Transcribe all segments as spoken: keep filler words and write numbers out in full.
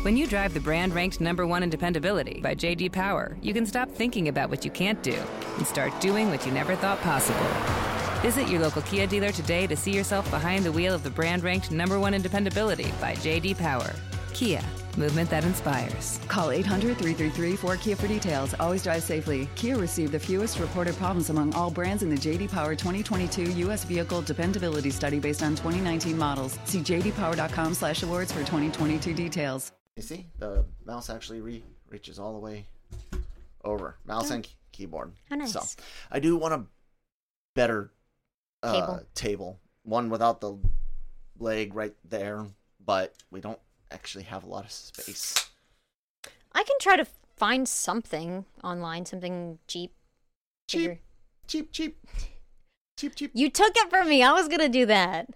When you drive the brand ranked number one in dependability by J D Power, you can stop thinking about what you can't do and start doing what you never thought possible. Visit your local Kia dealer today to see yourself behind the wheel of the brand ranked number one in dependability by J D Power. Kia, movement that inspires. Call eight hundred, three three three, four K I A for details. Always drive safely. Kia received the fewest reported problems among all brands in the J D Power twenty twenty-two U S Vehicle Dependability Study based on twenty nineteen models. See j d power dot com slash awards for twenty twenty-two details. You see, the mouse actually re- reaches all the way over. Mouse oh. and key- keyboard. How nice. So, I do want a better uh, table. table. One without the leg right there, but we don't actually have a lot of space. I can try to find something online, something cheap. Cheap, Figure. cheap, cheap, cheap, cheap. You took it from me. I was going to do that.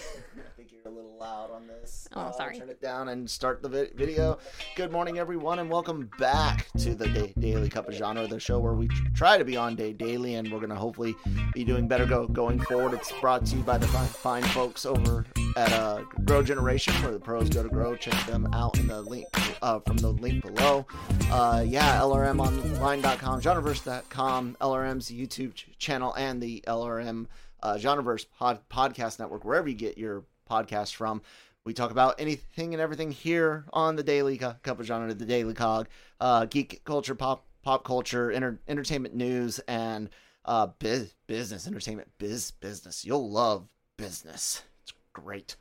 I think you're a little loud on this. Oh, uh, sorry. Turn it down and start the vi- video. Good morning, everyone, and welcome back to the da- Daily Cup of Genre, the show where we tr- try to be on day daily, and we're going to hopefully be doing better go- going forward. It's brought to you by the fine, fine folks over at uh, Grow Generation, where the pros go to grow. Check them out in the link uh, from the link below. Uh, yeah, L R M online dot com, genreverse dot com, L R M's YouTube ch- channel, and the L R M uh, Genreverse pod- podcast network, wherever you get your podcasts from. We talk about anything and everything here on the Daily Cup of Genre, the Daily Cog, uh, geek culture, pop pop culture, enter- entertainment news, and uh, biz- business, entertainment, biz business. You'll love business. It's great.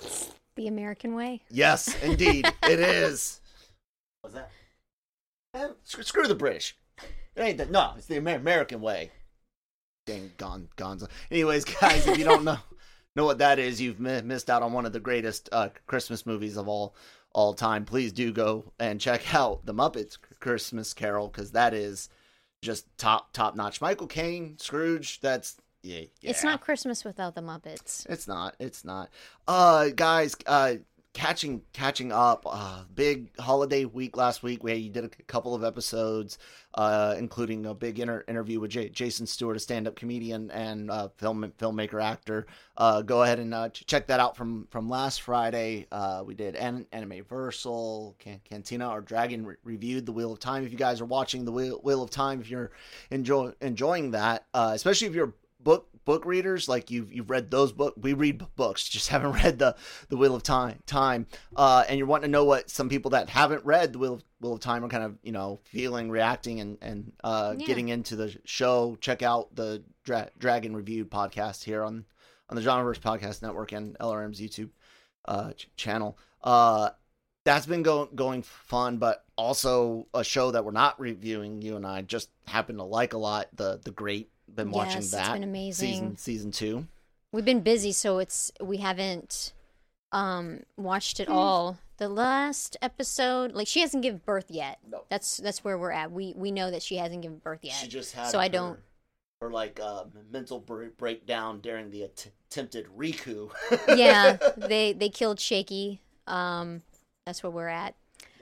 The American way. Yes, indeed, it is. What's that? Eh, screw, screw the British. It ain't that. No, it's the Amer- American way. Dang, gon- gonzo. Anyways, guys, if you don't know know what that is, you've mi- missed out on one of the greatest uh, Christmas movies of all all time. Please do go and check out The Muppets Christmas Carol, because that is just top top notch. Michael Caine, Scrooge. That's yeah, yeah. It's not Christmas without the Muppets. It's not. It's not. Uh, guys, uh, catching catching up. Uh, big holiday week last week. We did a couple of episodes, uh, including a big inter- interview with J- Jason Stewart, a stand-up comedian and uh, film filmmaker actor. Uh, go ahead and uh, ch- check that out from from last Friday. Uh, we did An- Animeversal, Can- Cantina, or Dragon re- reviewed The Wheel of Time. If you guys are watching The Wheel, Wheel of Time, if you're enjoy- enjoying that, uh, especially if you're book book readers, like you've you've read those books. We read books, just haven't read the the Wheel of Time. Time, uh, and you're wanting to know what some people that haven't read the Wheel of, Wheel of Time are kind of you know feeling, reacting, and and uh, Yeah. getting into the show. Check out the Dra- Dragon Reviewed podcast here on on the Genreverse Podcast Network and L R M's YouTube uh, ch- channel. Uh, that's been going going fun, but also a show that we're not reviewing. You and I just happen to like a lot. The the Great. Been watching Yes, that. it's been amazing. Season season two. We've been busy, so it's we haven't um watched it all. The last episode, like she hasn't given birth yet. No. That's that's where we're at. We we know that she hasn't given birth yet. She just had. So I her, don't. Her like uh, mental break- breakdown during the att- attempted Riku. Yeah, they they killed Shaky. Um, that's where we're at.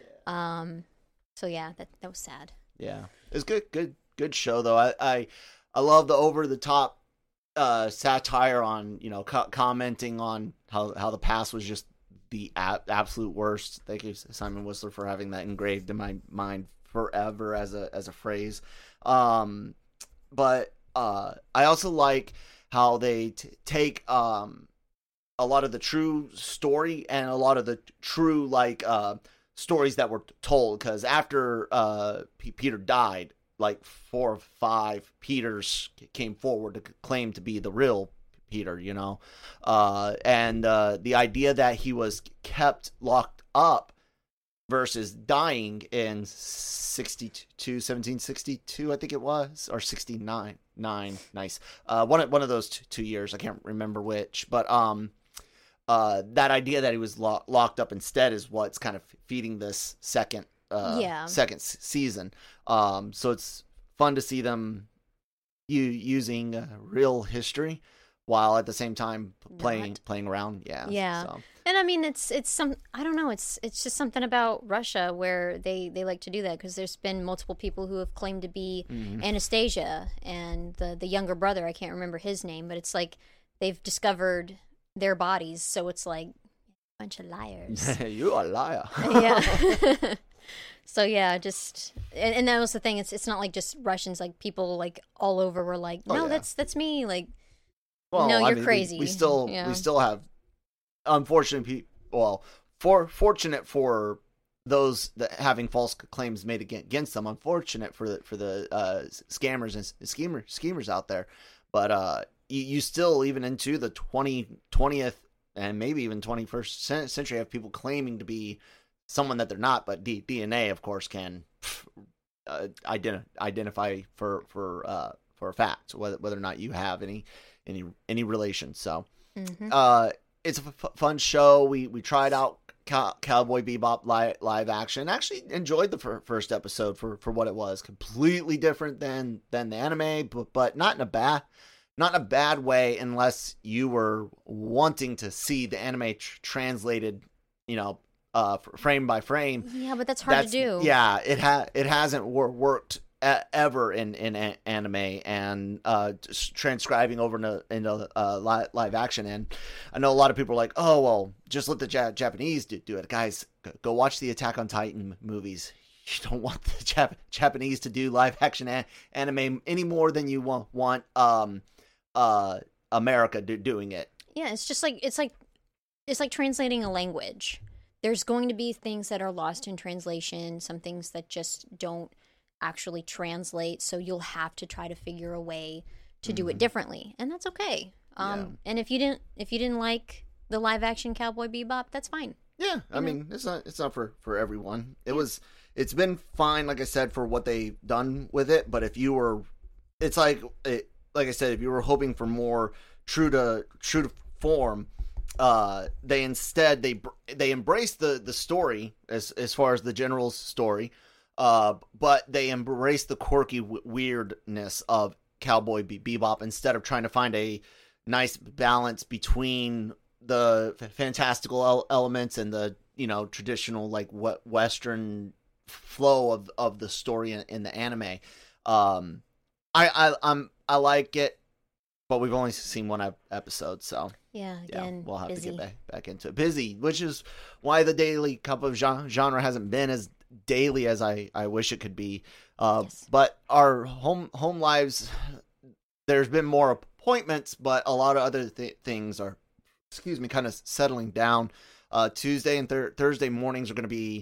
Um, so yeah, that that was sad. Yeah, it's good, good, good show though. I I, I love the over the top uh, satire on you know co- commenting on how how the past was just the a- absolute worst. Thank you, Simon Whistler, for having that engraved in my mind forever as a as a phrase. Um, but uh, I also like how they t- take um a lot of the true story and a lot of the true like uh stories that were told, because after uh P- Peter died, like four or five Peters came forward to claim to be the real Peter, you know, uh, and uh, the idea that he was kept locked up versus dying in sixty-two, seventeen sixty-two, I think it was, or sixty-nine, nine, nice, uh, one of one of those two, two years, I can't remember which, but um, uh, that idea that he was lo- locked up instead is what's kind of feeding this second. Uh, Yeah. second s- season. Um, so it's fun to see them you using uh, real history while at the same time p- playing Not. playing around. Yeah. Yeah. So. And I mean, it's it's some I don't know. It's it's just something about Russia where they, they like to do that, because there's been multiple people who have claimed to be Mhm. Anastasia and the the younger brother. I can't remember his name, but it's like they've discovered their bodies. So it's like Bunch of liars. You are a liar. Yeah. So yeah, just and, and that was the thing. It's it's not like just Russians. Like people like all over were like, no, oh, yeah. that's that's me. Like, well, no, I you're mean, crazy. We, we still yeah. we still have unfortunate people. Well, for fortunate for those that having false claims made against them. Unfortunate for the for the uh, scammers and schemer schemers out there. But uh, you, you still even into the twentieth and maybe even twenty-first century have people claiming to be someone that they're not, but D- DNA, of course, can uh, identi- identify for for uh, for a fact whether whether or not you have any any any relation. So, mm-hmm. uh, it's a f- fun show. We we tried out Cow- Cowboy Bebop live, live action. Actually, enjoyed the f- first episode for, for what it was. Completely different than than the anime, but but not in a bad not in a bad way, unless you were wanting to see the anime tr- translated, you know. Uh, frame by frame. Yeah, but that's hard that's, to do. Yeah, it ha it hasn't wor- worked a- ever in in a- anime, and uh, transcribing over into, into uh, live, live action. And I know a lot of people are like, "Oh, well, just let the ja- Japanese do, do it." Guys, go watch the Attack on Titan movies. You don't want the Jap- Japanese to do live action a- anime any more than you want want um uh America do- doing it. Yeah, it's just like it's like it's like translating a language. There's going to be things that are lost in translation, some things that just don't actually translate. So you'll have to try to figure a way to mm-hmm. do it differently, and that's okay. Um, yeah. And if you didn't, if you didn't like the live action Cowboy Bebop, that's fine. Yeah, you I know? mean, it's not it's not for, for everyone. It yeah. was it's been fine, like I said, for what they've done with it. But if you were, it's like it, like I said, if you were hoping for more true to true to form. Uh, they instead they they embrace the the story as as far as the general's story, uh, but they embrace the quirky w- weirdness of Cowboy Be- Bebop instead of trying to find a nice balance between the f- fantastical el- elements and the you know traditional like what Western flow of of the story in, in the anime. Um, I I I'm I like it, but we've only seen one episode, so. Yeah, again, yeah, we'll have busy. to get back, back into it. Busy, which is why the Daily Cup of Genre hasn't been as daily as I, I wish it could be. Uh, yes. But our home home lives, there's been more appointments, but a lot of other th- things are, excuse me, kind of settling down. Uh, Tuesday and thir- Thursday mornings are going to be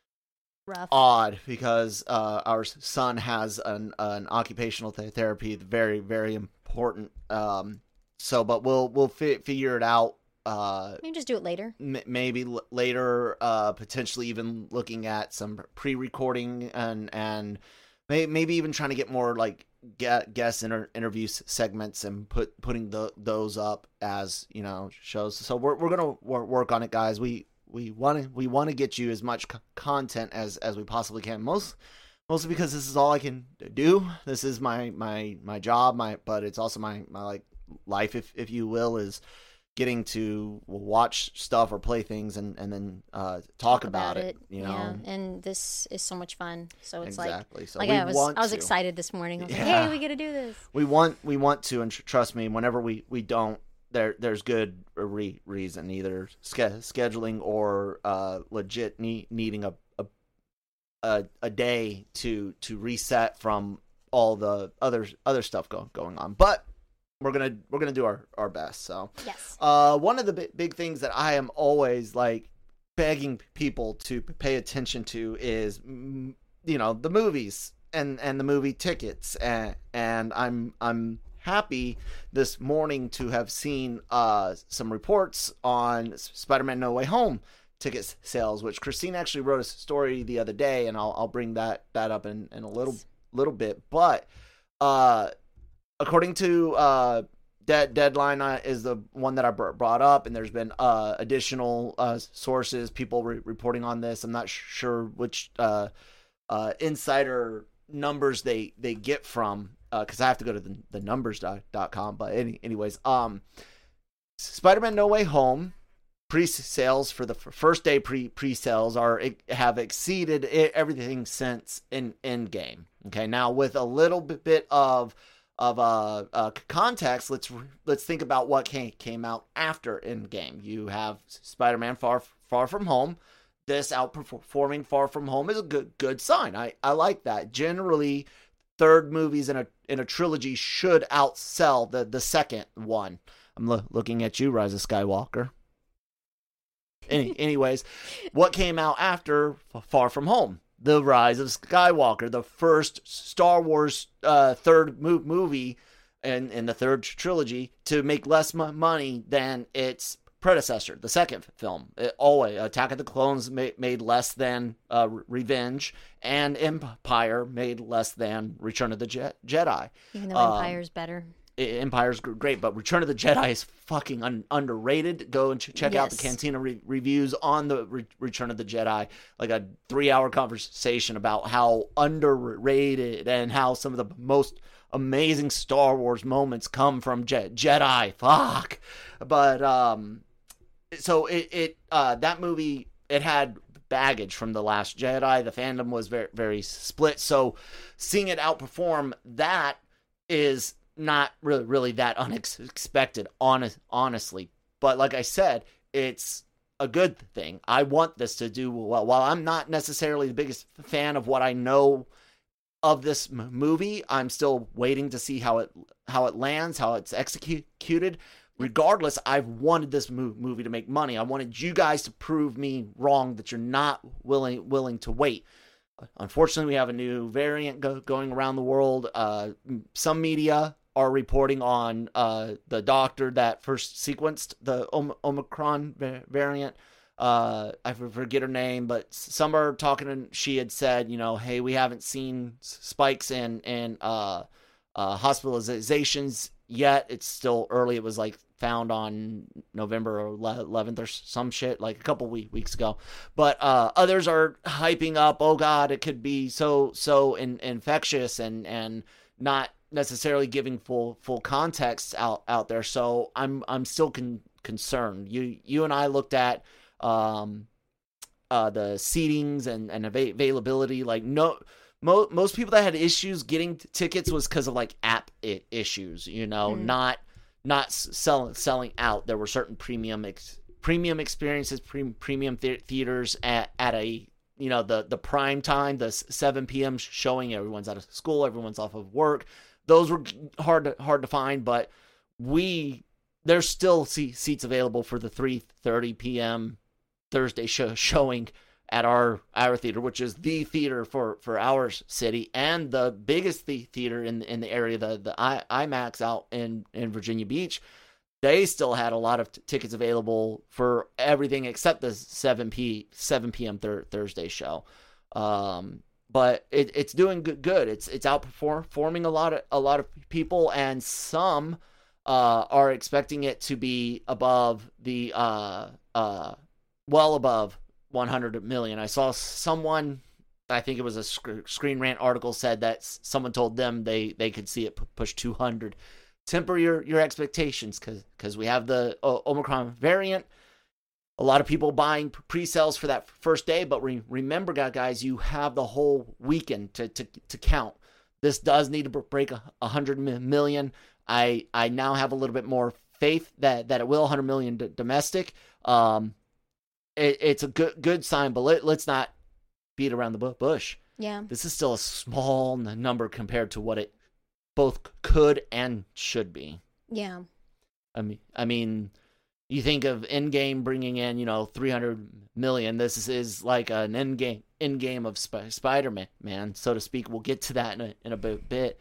rough, odd because uh, our son has an an occupational th- therapy, very very important. Um, So, but we'll we'll fi- figure it out. Uh, maybe just do it later. M- maybe l- later, uh, potentially even looking at some pre-recording and and may- maybe even trying to get more like get guest inter- interview segments and put putting the, those up as you know shows. So we're we're gonna wor- work on it, guys. We we want to we want to get you as much c- content as as we possibly can. Most. Mostly because this is all I can do. This is my my my job. My but it's also my my like. life, if if you will, is getting to watch stuff or play things and and then uh talk, talk about, about it, it you know yeah. And this is so much fun, so it's exactly. like so like we I was want I was to. excited this morning. I was yeah. like, hey, we get to do this. We want we want to, and tr- trust me, whenever we we don't, there there's good re- reason, either ske- scheduling or uh legit need, needing a, a a a day to to reset from all the other other stuff go, going on, but We're gonna we're gonna do our, our best. So yes. Uh, one of the big, big things that I am always like begging people to pay attention to is, you know, the movies and, and the movie tickets, and and I'm I'm happy this morning to have seen uh some reports on Spider-Man No Way Home ticket sales, which Christine actually wrote a story the other day, and I'll I'll bring that that up in, in a little little bit, but uh. According to uh, De- Deadline uh, is the one that I br- brought up, and there's been uh, additional uh, sources, people re- reporting on this. I'm not sh- sure which uh, uh, insider numbers they, they get from, because uh, I have to go to the, the numbers dot com. But any, anyways, um, Spider-Man No Way Home pre-sales for the f- first day pre pre-sales are have exceeded everything since in Endgame. Okay, now with a little bit of of uh, uh, context, let's let's think about what came came out after Endgame. You have Spider-Man Far Far From Home. This outperforming Far From Home is a good good sign. I, I like that. Generally, third movies in a in a trilogy should outsell the the second one. I'm lo- looking at you, Rise of Skywalker. Any, anyways, what came out after Far From Home? The Rise of Skywalker, the first Star Wars uh, third mo- movie in, in the third trilogy to make less m- money than its predecessor, the second film. It, always, Attack of the Clones ma- made less than uh, Revenge, and Empire made less than Return of the Je- Jedi. Even though um, Empire's better. Empire's great, but Return of the Jedi is fucking un- underrated. Go and ch- check yes. out the Cantina re- reviews on the re- Return of the Jedi, like a three-hour conversation about how underrated and how some of the most amazing Star Wars moments come from Je- Jedi. Fuck, but um, so it it uh that movie, it had baggage from the Last Jedi. The fandom was very very split. So seeing it outperform that is not really really that unexpected, honest, honestly. But like I said, it's a good thing. I want this to do well. While I'm not necessarily the biggest fan of what I know of this m- movie, I'm still waiting to see how it how it lands, how it's executed. Regardless, I've wanted this mo- movie to make money. I wanted you guys to prove me wrong, that you're not willing willing to wait. Unfortunately, we have a new variant go- going around the world. Uh, some media are reporting on uh, the doctor that first sequenced the Om- Omicron va- variant. Uh, I forget her name, but some are talking, and she had said, you know, hey, we haven't seen spikes in, in uh, uh, hospitalizations yet. It's still early. It was like found on November eleventh or some shit, like a couple week, weeks ago. But uh, others are hyping up, oh God, it could be so so in, infectious, and and not necessarily giving full full context out, out there. So I'm I'm still con- concerned. You you and I looked at um uh the seatings and, and ava- availability. Like no mo- most people that had issues getting t- tickets was because of like app I- issues, you know, mm. not not selling selling out. There were certain premium ex- premium experiences, pre- premium th- theaters at at a you know the the prime time, the seven p.m. showing. Everyone's out of school, everyone's off of work. Those were hard to, hard to find, but we there's still seat, seats available for the three thirty p.m. Thursday show, showing at our our theater, which is the theater for, for our city and the biggest the theater in in the area, the the I, IMAX out in, in Virginia Beach. They still had a lot of t- tickets available for everything except the seven p.m. Thir- Thursday show. Um, but it, it's doing good, good. It's it's outperforming a lot of a lot of people, and some uh, are expecting it to be above the uh, uh, well above one hundred million. I saw someone, I think it was a sc- Screen Rant article, said that someone told them they, they could see it p- push two hundred. Temper your, your expectations, because because we have the uh, Omicron variant. A lot of people buying pre-sales for that first day, but re- remember, guys, you have the whole weekend to, to, to count. This does need to break a one hundred million. I I now have a little bit more faith that, that it will, one hundred million d- domestic. Um, it, it's a good good sign, but let, let's not beat around the bush. Yeah. This is still a small number compared to what it both could and should be. Yeah. I mean, I mean, you think of Endgame bringing in, you know, three hundred million. This is, is like an Endgame, Endgame of Sp- Spider-Man, man, so to speak. We'll get to that in a, in a bit, bit.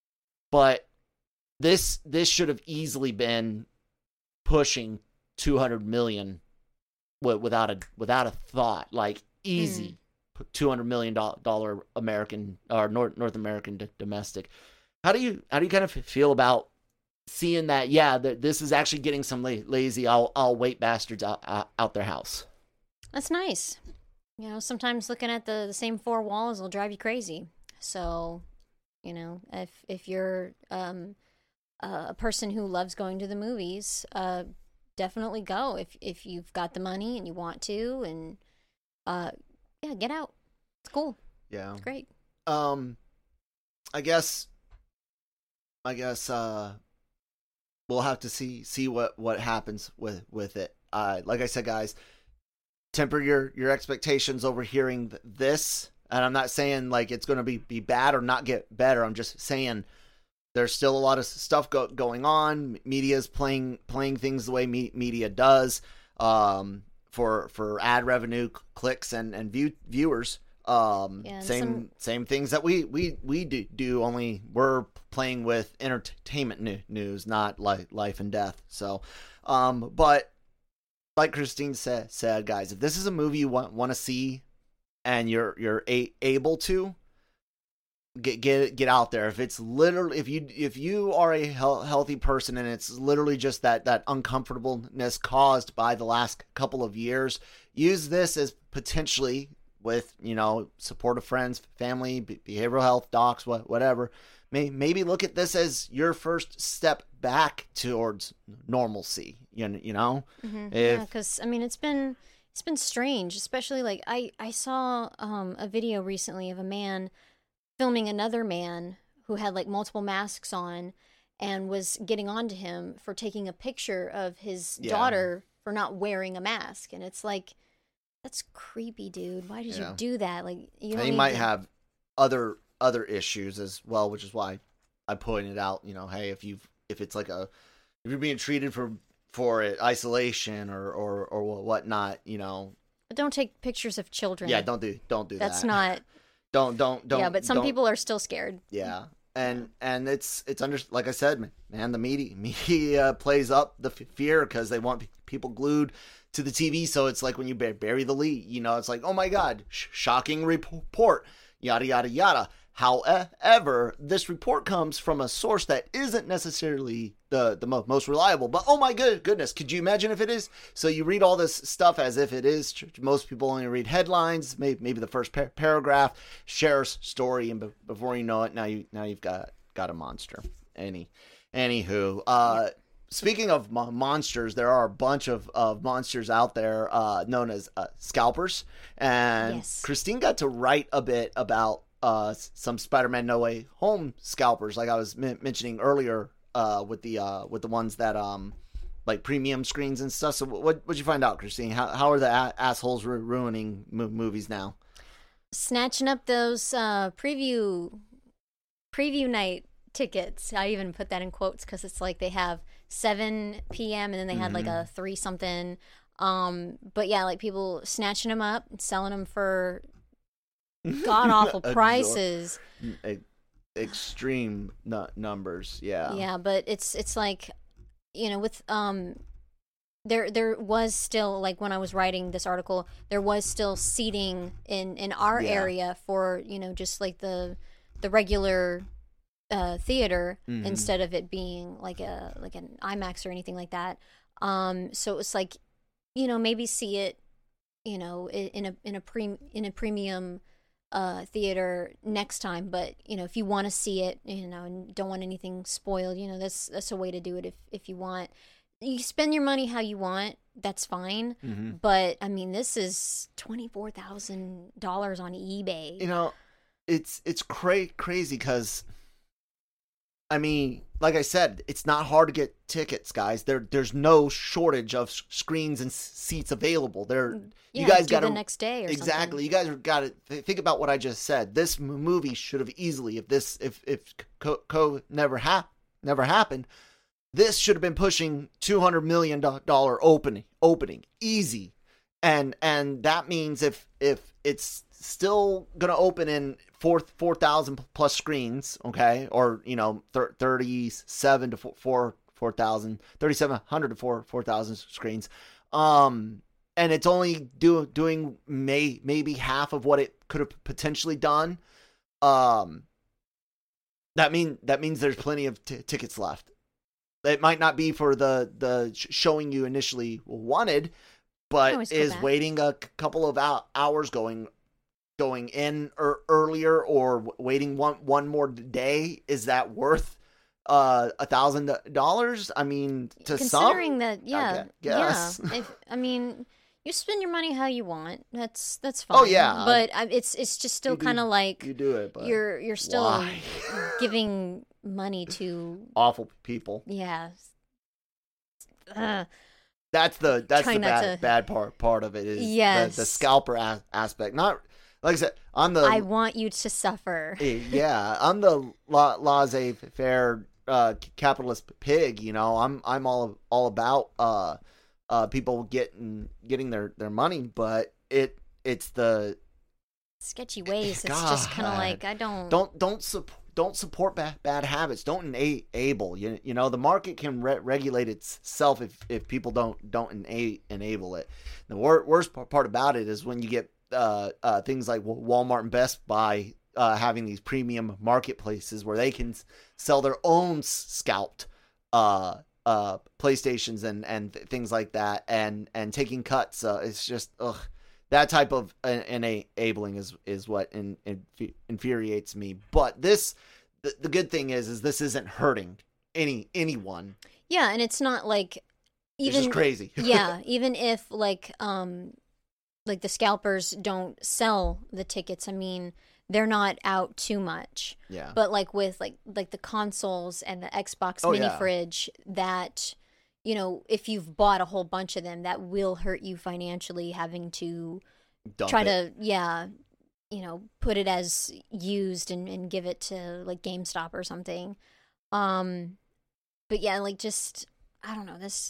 But this this should have easily been pushing two hundred million without a without a thought, like easy. Mm. two hundred million dollars American or North North American d- domestic. How do you how do you kind of feel about seeing that? Yeah, that this is actually getting some la- lazy. I'll I'll wait bastards out, out out their house. That's nice. You know, sometimes looking at the, the same four walls will drive you crazy. So, you know, if if you're um, a person who loves going to the movies, uh, definitely go. If if you've got the money and you want to, and uh, yeah, get out. It's cool. Yeah, it's great. Um, I guess I guess uh, we'll have to see see what, what happens with with it. Uh, like I said, guys, temper your, your expectations over hearing this. And I'm not saying like it's going to be, be bad or not get better. I'm just saying there's still a lot of stuff go, going on. Media's playing playing things the way me, media does um, for for ad revenue, clicks, and and view, viewers. Um, Yeah, and same some- same things that we we we do, do. Only we're playing with entertainment new, news, not like life and death. So, um, but like Christine said, said guys, if this is a movie you want want to see, and you're you're a, able to get get get out there. If it's literally if you if you are a he- healthy person and it's literally just that that uncomfortableness caused by the last couple of years, use this as potentially with, you know, supportive friends, family, behavioral health docs, what whatever. May, maybe look at this as your first step back towards normalcy. You you know, Mm-hmm. if Yeah, because I mean, it's been it's been strange, especially like I I saw um a video recently of a man filming another man who had like multiple masks on and was getting on to him for taking a picture of his Yeah. daughter for not wearing a mask, and it's like that's creepy, dude. Why did Yeah. you do that? Like you don't he need might to- have other other issues as well, which is why I pointed out, you know, hey, if you've if it's like a if you're being treated for for isolation or or or whatnot, you know, But don't take pictures of children. yeah, don't do don't do That's that. not. don't don't don't. yeah, but some don't- people are still scared. Yeah, and and it's it's under like I said, man, the media media plays up the f- fear because they want p- people glued to the T V. So it's like when you bur- bury the lead, you know, it's like, oh my God, sh- shocking report, yada yada yada. However, this report comes from a source that isn't necessarily the the mo- most reliable. But oh my good goodness, could you imagine if it is? So you read all this stuff as if it is. Most people only read headlines, maybe maybe the first par- paragraph, share a story, and be- before you know it, now you now you've got got a monster. Any, anywho, uh, speaking of mo- monsters, there are a bunch of, of monsters out there uh, known as uh, scalpers, and Yes. Christine got to write a bit about uh, some Spider-Man No Way Home scalpers, like I was m- mentioning earlier, uh, with the uh, with the ones that um, like premium screens and stuff. So what what'd you find out, Christine? How how are the a- assholes ru- ruining mo- movies now? Snatching up those uh, preview preview night tickets. I even put that in quotes because it's like they have seven p.m. and then they had like a three something. Um, but yeah, like people snatching them up and selling them for god awful Exor- prices. E- extreme nu- numbers, yeah. Yeah, but it's it's like, you know, with um there there was still, like when I was writing this article, there was still seating in in our Yeah. area for, you know, just like the the regular uh theater Mhm. instead of it being like a like an IMAX or anything like that. Um so it was like, you know, maybe see it, you know, i- in a in a pre in a premium uh theater next time. But you know, if you want to see it, you know, and don't want anything spoiled, you know, that's that's a way to do it. If if you want, you spend your money how you want, that's fine. Mhm. But I mean, this is twenty-four thousand dollars on eBay. You know, it's it's cra- crazy because, I mean, like I said, it's not hard to get tickets, guys. There, there's no shortage of s- screens and s- seats available. There, yeah, you guys do got the to next day or exactly. something. You guys got to th- think about what I just said. This m- movie should have easily, if this, if if co, co never ha- never happened, this should have been pushing two hundred million dollar opening opening easy, and and that means if if it's still gonna open in four four thousand plus screens, okay, or you know thir- thirty-seven to four four thousand, thirty-seven hundred to four four thousand screens, um, and it's only do, doing may maybe half of what it could have potentially done, um, that mean that means there's plenty of t- tickets left. It might not be for the the sh- showing you initially wanted, but Always go is back. waiting a c- couple of hou- hours going going in er, earlier or w- waiting one one more day, is that worth uh a thousand dollars? I mean, to Considering some, that, yeah, gue- guess. yeah. If, I mean, you spend your money how you want. That's that's Oh, fine. yeah. but I, it's it's just still You do- kind of like you do it, but you're you're still why? giving money to awful people. Yeah. Uh, that's the that's Try the not bad to- part part part of it is Yes. the, the scalper a- aspect. Not like I said, I'm the I want you to suffer. yeah, I'm the la- laissez-faire uh, capitalist pig. You know, I'm I'm all all about uh, uh, people getting getting their, their money, but it it's the Sketchy ways. It's God. just kind of like I don't. don't don't support don't support bad, bad habits. Don't enable. You you know the market can re- regulate itself if, if people don't don't ena- enable it. The wor- worst part about it is when you get uh, uh, things like Walmart and Best Buy uh, having these premium marketplaces where they can sell their own scalped uh, uh, PlayStations and and th- things like that, and and taking cuts. Uh, it's just ugh. That type of enabling is is what in, in, infuriates me. But this, the, the good thing is, is this isn't hurting any anyone. Yeah, and it's not like even It's just crazy. yeah, even if like um like the scalpers don't sell the tickets, I mean, they're not out too much. Yeah. But like with like like the consoles and the Xbox Oh, mini yeah. fridge, that you know, if you've bought a whole bunch of them, that will hurt you financially, having to Dump try it. to, yeah, you know, put it as used and, and give it to like GameStop or something. Um, but yeah, like just, I don't know, this,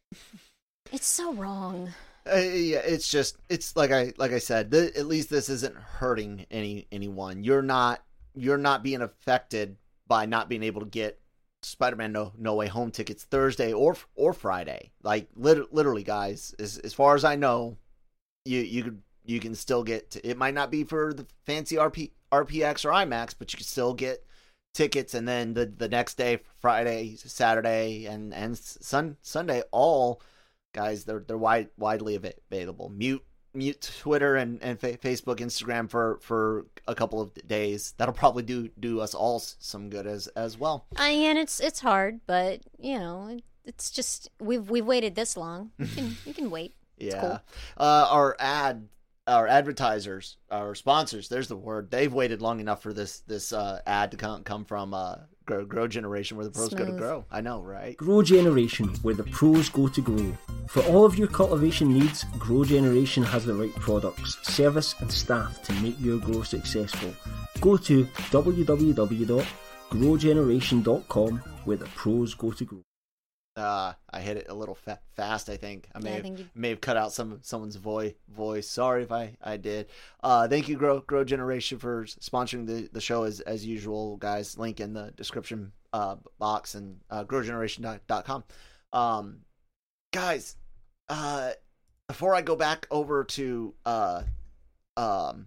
it's so wrong. Uh, yeah, it's just it's like I like I said. Th- at least this isn't hurting any anyone. You're not you're not being affected by not being able to get Spider-Man No No Way Home tickets Thursday or or Friday. Like lit- literally, guys. As as far as I know, you you could you can still get. T- it might not be for the fancy R P R P X or IMAX, but you can still get tickets. And then the the next day, Friday, Saturday, and and Sun Sunday, all guys they're they're wide widely available. Mute. Mute Twitter and, and fa- Facebook, Instagram for, for a couple of days. That'll probably do do us all some good as as well. I and it's it's hard, but you know, it, it's just we've we've waited this long. You can you can wait. It's Yeah. cool. Uh, our ad, our advertisers, our sponsors. There's the word. They've waited long enough for this this uh, ad to come come from uh, Grow, Grow Generation, where the pros go to Smooth. grow. I know, right? Grow Generation, where the pros go to grow. For all of your cultivation needs, Grow Generation has the right products, service and staff to make your grow successful. Go to w w w dot grow generation dot com, where the pros go to grow. Uh, I hit it a little fa- fast. I think I may Yeah, I have, think you- may have cut out some someone's voice. Voice. Sorry if I, I did. Uh, thank you, Grow Grow Generation, for sponsoring the, the show as as usual, guys. Link in the description uh, box and uh, grow generation dot com. Um, guys, uh, before I go back over to uh, um,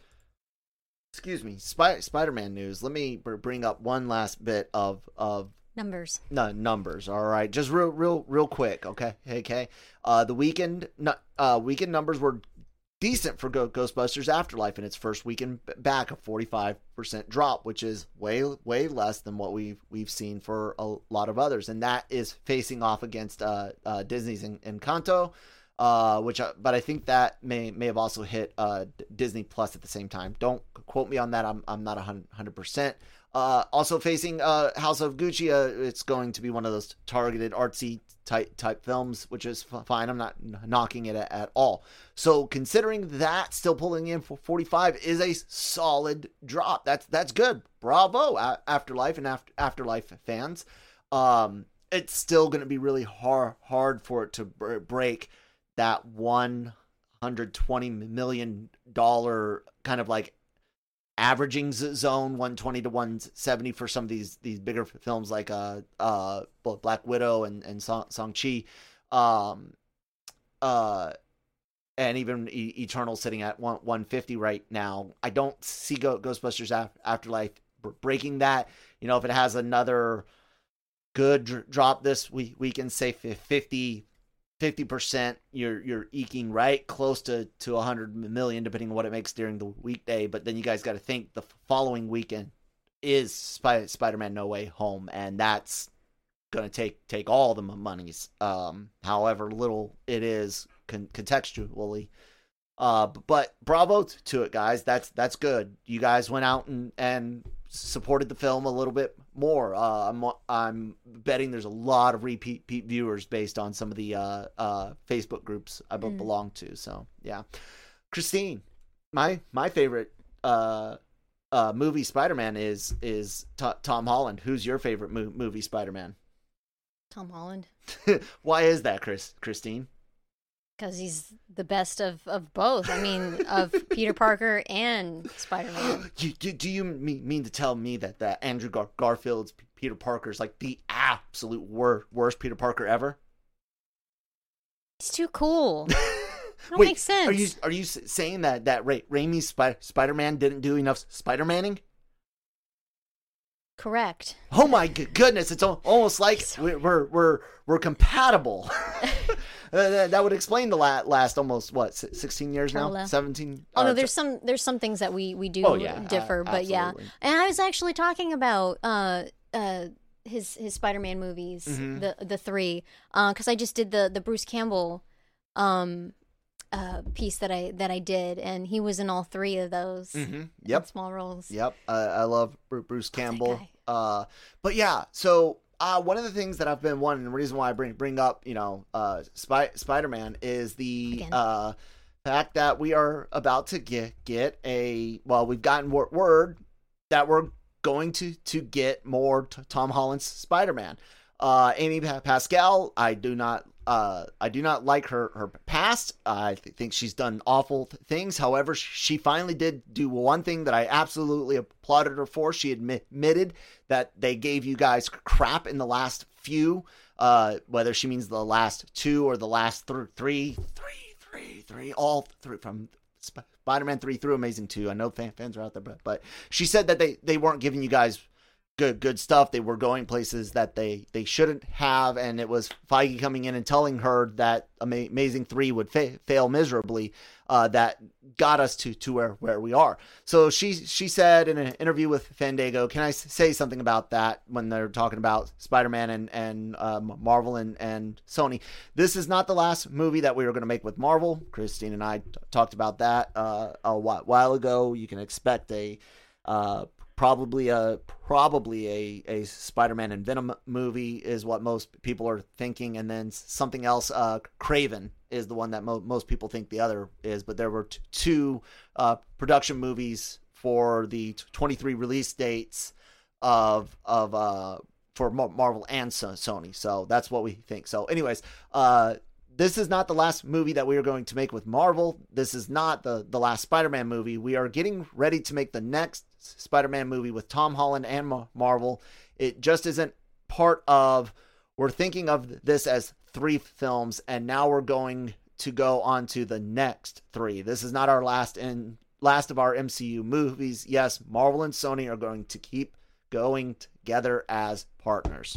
excuse me, Spy- Spider-Man news, let me br- bring up one last bit of of. Numbers. No, numbers. All right, just real, real, real quick. Okay, okay. Uh, the weekend, nu- uh, weekend numbers were decent for Go- Ghostbusters Afterlife in its first weekend b- back, a forty-five percent drop, which is way, way less than what we've we've seen for a lot of others, and that is facing off against uh, uh, Disney's En- Encanto, uh, which, uh, but I think that may may have also hit uh, D- Disney Plus at the same time. Don't quote me on that. I'm I'm not a hundred percent. Uh, also facing uh, House of Gucci, uh, it's going to be one of those targeted artsy type type films, which is f- fine. I'm not n- knocking it at, at all. So considering that, still pulling in for forty-five is a solid drop. That's that's good. Bravo, a- Afterlife and after, Afterlife fans. Um, it's still going to be really hard hard for it to br- break that one hundred twenty million dollars kind of like averaging z- zone, one twenty to one seventy for some of these these bigger f- films like uh uh both Black Widow and and Song- Shang-Chi, um uh and even e- Eternal sitting at one 150 right now. I don't see Go- Ghostbusters Af- Afterlife br- breaking that. You know, if it has another good dr- drop this week, we can say fifty percent, you're you're eking right close to to one hundred million, depending on what it makes during the weekday. But then you guys got to think the following weekend is Spy- Spider-Man No Way Home, and that's going to take take all the monies, um, however little it is con- contextually. Uh, but bravo to it, guys. That's that's good. You guys went out and and supported the film a little bit more. Uh, I'm I'm betting there's a lot of repeat, repeat viewers based on some of the uh, uh, Facebook groups I mm. belong to. So yeah, Christine, my my favorite uh, uh, movie Spider-Man is is T- Tom Holland. Who's your favorite mo- movie Spider-Man? Tom Holland. Why is that, Chris Christine? Because he's the best of, of both. I mean, of Peter Parker and Spider-Man. do, do, do you mean, mean to tell me that, that Andrew Gar- Garfield's P- Peter Parker is like the absolute wor- worst Peter Parker ever? He's too cool. That Wait, makes sense. Are you are you saying that that Ra- Raimi's Sp- Spider-Man didn't do enough Spider-Manning? Correct. Oh my goodness! It's almost like we're we're we're, we're compatible. Uh, that would explain the la- last almost what sixteen years now, Hello. seventeen. Oh no, uh, there's some there's some things that we we do oh, yeah, differ, uh, but yeah. absolutely. And I was actually talking about uh uh his his Spider-Man movies, Mm-hmm. the the three, because I just did the the Bruce Campbell um uh piece that I that I did, and he was in all three of those. Mm-hmm. Yep, small roles. Yep, uh, I love Bruce Campbell. guy. Uh, but yeah, so. Uh, one of the things that I've been wanting, the reason why I bring bring up, you know, uh, Spy- Spider-Man is the uh, fact that we are about to get get a well, we've gotten wor- word that we're going to to get more t- Tom Holland's Spider-Man. Uh, Amy pa- Pascal, I do not uh, I do not like her her past. I th- think she's done awful th- things. However, she finally did do one thing that I absolutely applauded her for. She admit- admitted that they gave you guys crap in the last few, uh, whether she means the last two or the last th- three, three, three, three, all three from Sp- Spider-Man three through Amazing two. I know fan- fans are out there, but, but she said that they, they weren't giving you guys good good stuff. They were going places that they, they shouldn't have, and it was Feige coming in and telling her that Ama- Amazing three would fa- fail miserably. Uh, that got us to, to where, where we are. So she she said in an interview with Fandango, can I s- say something about that when they're talking about Spider-Man and, and uh, Marvel and, and Sony? This is not the last movie that we were going to make with Marvel. Christine and I t- talked about that uh, a wh- while ago. You can expect a uh, probably a probably a, a Spider-Man and Venom movie is what most people are thinking, and then something else. Uh, Craven is the one that mo- most people think the other is, but there were t- two uh, production movies for the twenty-three release dates of of uh, for Marvel and Sony. So that's what we think. So anyways, uh, this is not the last movie that we are going to make with Marvel. This is not the, the last Spider-Man movie. We are getting ready to make the next Spider-Man movie with Tom Holland and Ma- Marvel. It just isn't part of, we're thinking of this as three films, and now we're going to go on to the next three. This is not our last in last of our M C U movies. Yes, Marvel and Sony are going to keep going together as partners.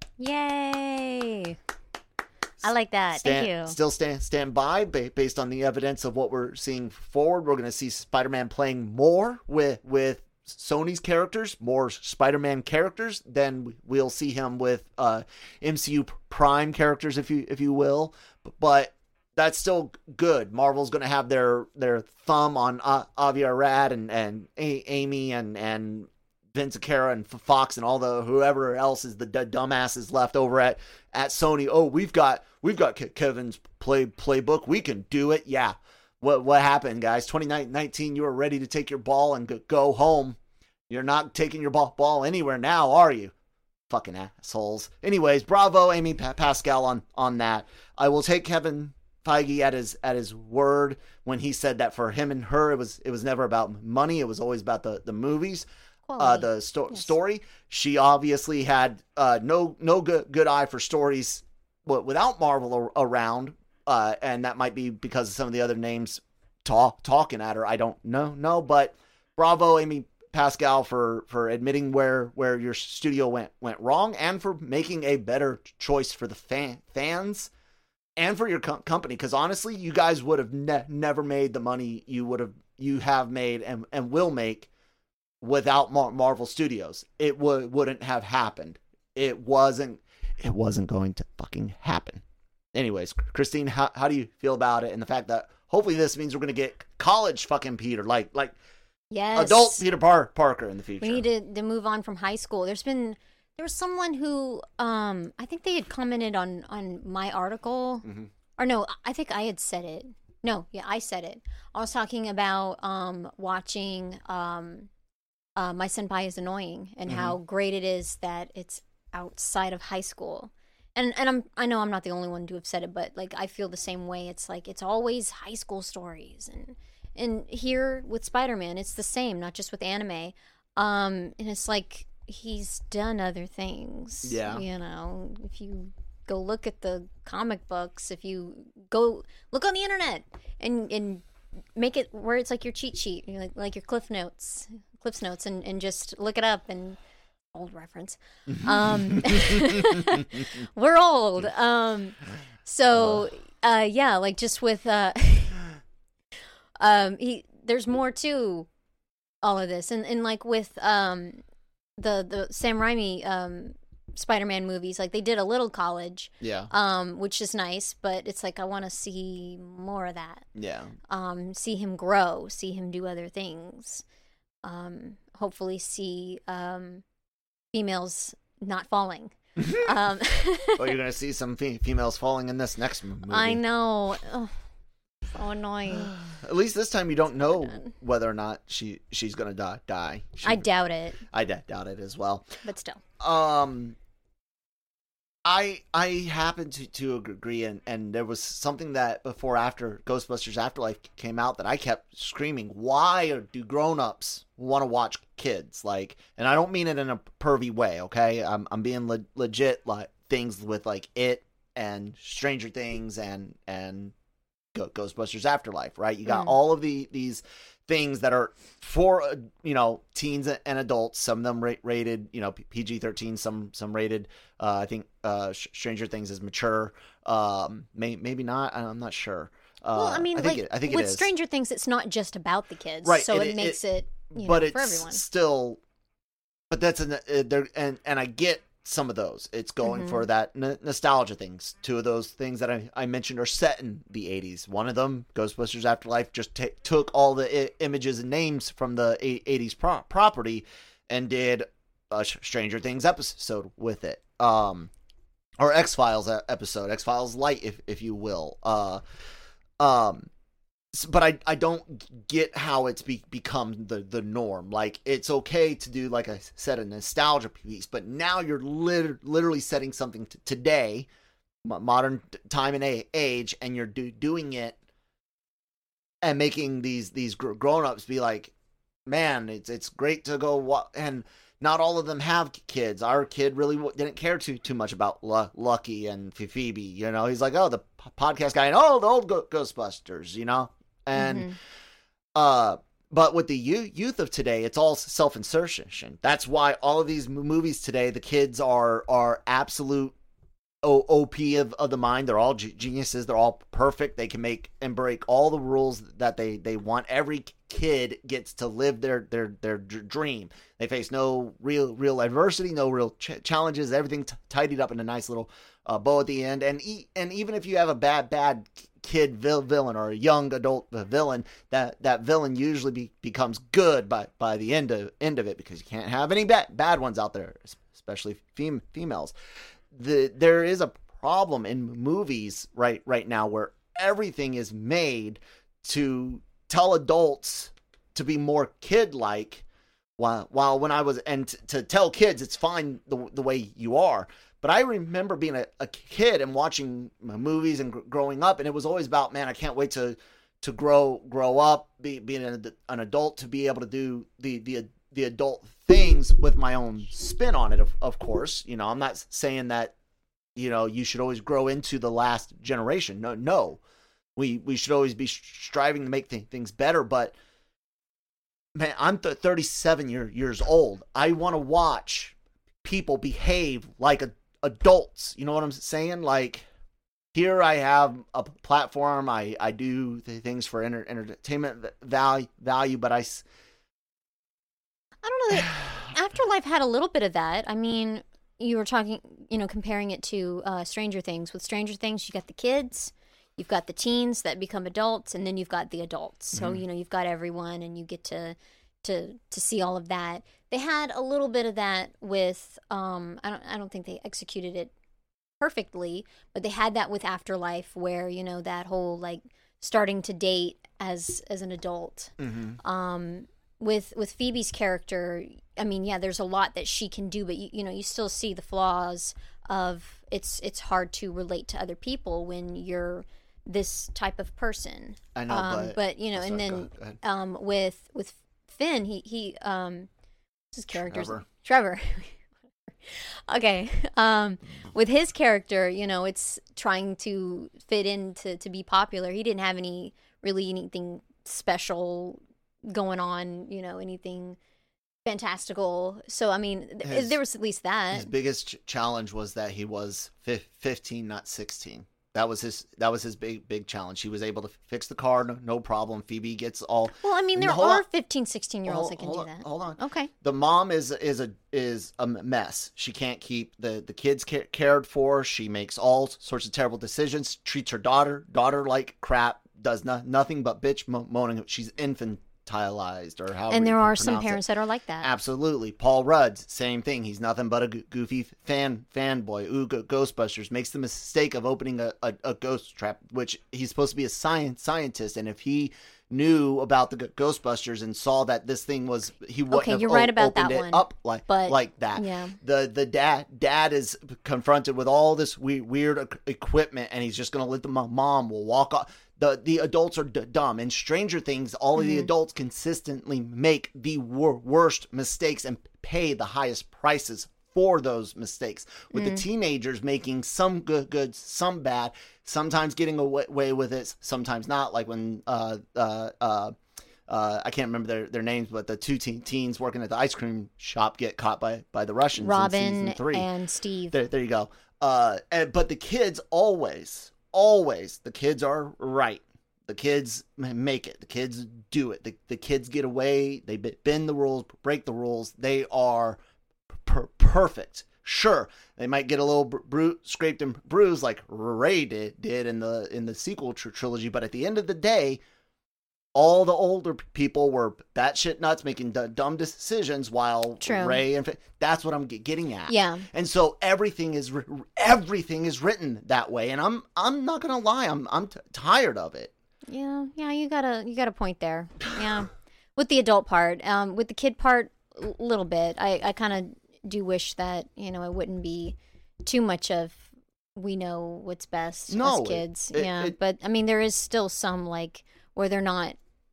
Yay! I like that. Stand, Thank you. Still stand stand by based on the evidence of what we're seeing forward. We're going to see Spider-Man playing more with with Sony's characters, more Spider-Man characters, than we'll see him with uh, M C U Prime characters, if you if you will. But that's still good. Marvel's going to have their their thumb on uh, Avi Arad and and A- Amy and and Vince Accara and Fox and all the whoever else is the d- dumbasses left over at, at Sony. Oh, we've got we've got Ke- Kevin's play playbook. We can do it. Yeah. What what happened, guys? twenty nineteen, you were ready to take your ball and go, go home. You're not taking your ball, ball anywhere now, are you? Fucking assholes. Anyways, bravo, Amy pa- Pascal on on that. I will take Kevin Feige at his at his word when he said that for him and her, it was it was never about money. It was always about the the movies. Uh, the sto- yes. story. She obviously had uh, no no good good eye for stories without Marvel ar- around, uh, and that might be because of some of the other names talk talking at her. I don't know, no, but bravo, Amy Pascal, for for admitting where where your studio went went wrong, and for making a better choice for the fan, fans and for your co- company. Because honestly, you guys would have ne- never made the money you would have you have made and and will make without Mar- Marvel Studios. It would wouldn't have happened. It wasn't it wasn't going to fucking happen. Anyways, Christine, how how do you feel about it, and the fact that hopefully this means we're going to get college fucking Peter, like like Yes. adult Peter Par- Parker in the future. We need to, to move on from high school. There's been there was someone who um I think they had commented on on my article, mm-hmm. or no, I think I had said it. No, yeah, I said it. I was talking about um watching um uh, My Senpai is Annoying and mm-hmm. how great it is that it's outside of high school. And and I'm I know I'm not the only one to have said it, but like I feel the same way. It's like it's always high school stories, and and here with Spider-Man, it's the same, not just with anime. Um, and it's like he's done other things. Yeah, you know, if you go look at the comic books, if you go look on the internet and and make it where it's like your cheat sheet, you know, like like your Cliff Notes, Cliff's Notes, and and just look it up and. Old reference. Um, we're old. Um, so, uh, yeah, like just with, uh, um, he, there's more to all of this. And, and like with, um, the, the Sam Raimi, um, Spider-Man movies, like they did a little college, yeah, um, which is nice, but it's like, I want to see more of that. Yeah. Um, see him grow, see him do other things. Um, hopefully see, um, females not falling. um, well, you're gonna see some fe- females falling in this next movie. I know. Ugh, so annoying. At least this time you don't know whether or not she she's gonna die. Die. She, I doubt it. I d- doubt it as well. But still. Um, I I happen to, to agree, and, and there was something that before after Ghostbusters Afterlife came out that I kept screaming, why do grown-ups want to watch kids? Like, and I don't mean it in a pervy way, okay? I'm I'm being le- legit, like things with like It and Stranger Things and and Go- Ghostbusters Afterlife, right? You got Mm. all of the these things that are for uh, you know, teens and adults. Some of them ra- rated, you know, P G thirteen. Some some rated. Uh, I think uh, Stranger Things is mature. Um, may, maybe not. I'm not sure. Uh, Well, I mean, I think like it, I think with it is. Stranger Things, it's not just about the kids, Right, so it- it, makes it- it, you but know, it's for everyone. still. But that's an uh, there, and and I get some of those. It's going Mm-hmm. for that n- nostalgia things. Two of those things that I, I mentioned are set in the eighties. One of them, Ghostbusters Afterlife, just t- took all the I- images and names from the eighties pro- property and did a Stranger Things episode with it. Um, or X-Files episode, X-Files Light, if if you will. Uh, um. But I, I don't get how it's be, become the, the norm. Like, it's okay to do, like I said, a nostalgia piece, but now you're lit- literally setting something t- today, modern time and a- age, and you're do- doing it and making these these gr- grown-ups be like, man, it's it's great to go wa-. And not all of them have kids. Our kid really w- didn't care too too much about L- Lucky and Phoebe. You know, he's like, oh, the p- podcast guy and oh, the old Go- Ghostbusters. You know. And, Mm-hmm. uh, but with the youth, youth of today, it's all self-insertion. That's why all of these m- movies today, the kids are, are absolute o- O P of, of the mind. They're all g- geniuses. They're all perfect. They can make and break all the rules that they, they want. Every kid gets to live their, their, their d- dream. They face no real, real adversity, no real ch- challenges, everything t- tidied up in a nice little, uh, bow at the end. And, e- and even if you have a bad, bad kid vil- villain or a young adult villain, that that villain usually be, becomes good by by the end of end of it, because you can't have any bad bad ones out there, especially fem- females. The there is a problem in movies right right now where everything is made to tell adults to be more kid like, while while when I was and t- to tell kids it's fine the the way you are. But I remember being a, a kid and watching movies and gr- growing up, and it was always about, man, I can't wait to to grow grow up, be being an, an adult, to be able to do the the the adult things with my own spin on it. Of, of course, you know, I'm not saying that, you know, you should always grow into the last generation. No, no, we we should always be striving to make th- things better. But man, I'm th- thirty-seven year, years old. I want to watch people behave like a adults. You know what I'm saying? Like, here I have a platform. I, I do the things for enter, entertainment value, value, but I... I don't know. That Afterlife had a little bit of that. I mean, you were talking, you know, comparing it to uh, Stranger Things. With Stranger Things, you got the kids, you've got the teens that become adults, and then you've got the adults. So, Mhm. you know, you've got everyone, and you get to to to see all of that. They had a little bit of that with um I don't I don't think they executed it perfectly, but they had that with Afterlife, where, you know, that whole like starting to date as as an adult. Mm-hmm. Um with with Phoebe's character, I mean, yeah, there's a lot that she can do, but you, you know, you still see the flaws of it's it's hard to relate to other people when you're this type of person. I know, um, but, but you know, sorry, and go then ahead, go ahead. um with with Finn, he he um what's his character's Trevor. Trevor. Okay. Um, with his character, you know, it's trying to fit in to, to be popular. He didn't have any really anything special going on, you know, anything fantastical. So, I mean, th- His- there was at least that. His biggest ch- challenge was that he was fif- fifteen, not sixteen. That was his. That was his big, big challenge. He was able to fix the car, no, no problem. Phoebe gets all. Well, I mean, there Hold are on. fifteen, sixteen year olds Hold- that can hold do on, that. Hold on. Okay. The mom is is a is a mess. She can't keep the the kids ca- cared for. She makes all sorts of terrible decisions. Treats her daughter daughter like crap. Does no, nothing but bitch mo- moaning. She's infantilized, or how. And there are some parents that are like that. Absolutely. Paul Rudd, same thing. He's nothing but a go- goofy fan fanboy. Ooh, go- Ghostbusters makes the mistake of opening a, a, a ghost trap, which he's supposed to be a science scientist, and if he knew about the G- Ghostbusters and saw that this thing was, he wouldn't Okay, have you're right o- about opened that it one. up like But, like that. yeah. The the dad dad is confronted with all this we- weird e- equipment, and he's just gonna let the mo- mom will walk off. The the adults are d- dumb. In Stranger Things, all of the Mhm. adults consistently make the wor- worst mistakes and pay the highest prices for those mistakes. With the teenagers making some good, good, some bad, sometimes getting away, away with it, sometimes not. Like when uh uh uh. Uh, I can't remember their, their names, but the two teen, teens working at the ice cream shop get caught by, by the Russians in Robin season three. and Steve. There, there you go. Uh, and, but the kids always, always, the kids are right. The kids m- make it. The kids do it. The, the kids get away. They b- bend the rules, break the rules. They are per- perfect. Sure, they might get a little bru- bru- scraped and bruised like Ray did, did in the in the sequel tr- trilogy. But at the end of the day, all the older p- people were batshit nuts, making d- dumb decisions, while True. Ray and that's what I'm g- getting at. Yeah. And so everything is ri- everything is written that way, and I'm I'm not gonna lie, I'm I'm t- tired of it. Yeah, yeah, you got a you got a point there. Yeah, with the adult part, um, with the kid part, a little bit. I I kind of do wish that, you know, it wouldn't be too much of we know what's best No, as kids. it- yeah, it- but I mean, there is still some like where they're not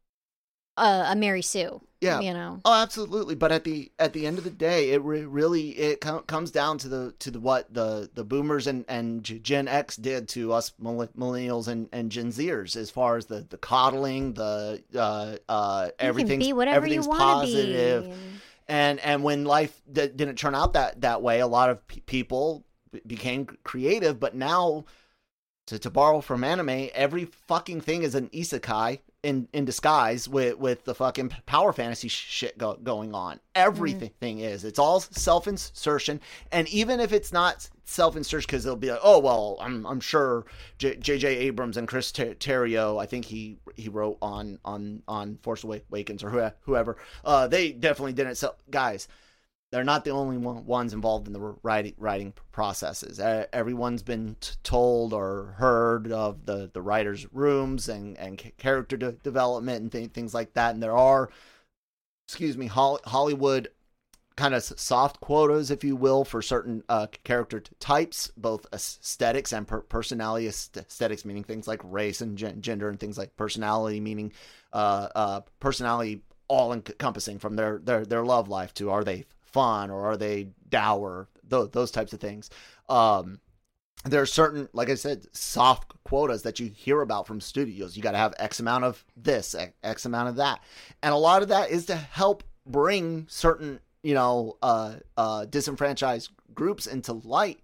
uh, a Mary Sue. Yeah. you know. Oh, absolutely. But at the at the end of the day, it re- really it com- comes down to the to the what the the boomers and and G- Gen X did to us mill- millennials and and Gen Zers, as far as the the coddling, the uh uh everything's you can be whatever everything's you want positive. to be. And and when life d- didn't turn out that that way, a lot of p- people b- became creative. But now, to to borrow from anime, every fucking thing is an isekai in in disguise with with the fucking power fantasy sh- shit go, going on. Everything mm. is. It's all self insertion, and even if it's not self insertion, because they'll be like, oh well, I'm I'm sure J J Abrams and Chris Ter- Terrio, I think he he wrote on on on Force Awakens or who, whoever. Uh, they definitely didn't. So guys, they're not the only one, ones involved in the writing writing processes. Uh, everyone's been t- told or heard of the, the writers' rooms and, and character de- development and th- things like that. And there are, excuse me, Hol- Hollywood kind of soft quotas, if you will, for certain uh, character t- types, both aesthetics and per- personality. Aesthetics meaning things like race and gen- gender, and things like personality meaning uh, uh, personality all encompassing, from their, their, their love life to are they fun or are they dour, those, those types of things. Um, there are certain, like I said, soft quotas that you hear about from studios. You got to have X amount of this, X amount of that. And a lot of that is to help bring certain, you know, uh, uh, disenfranchised groups into light.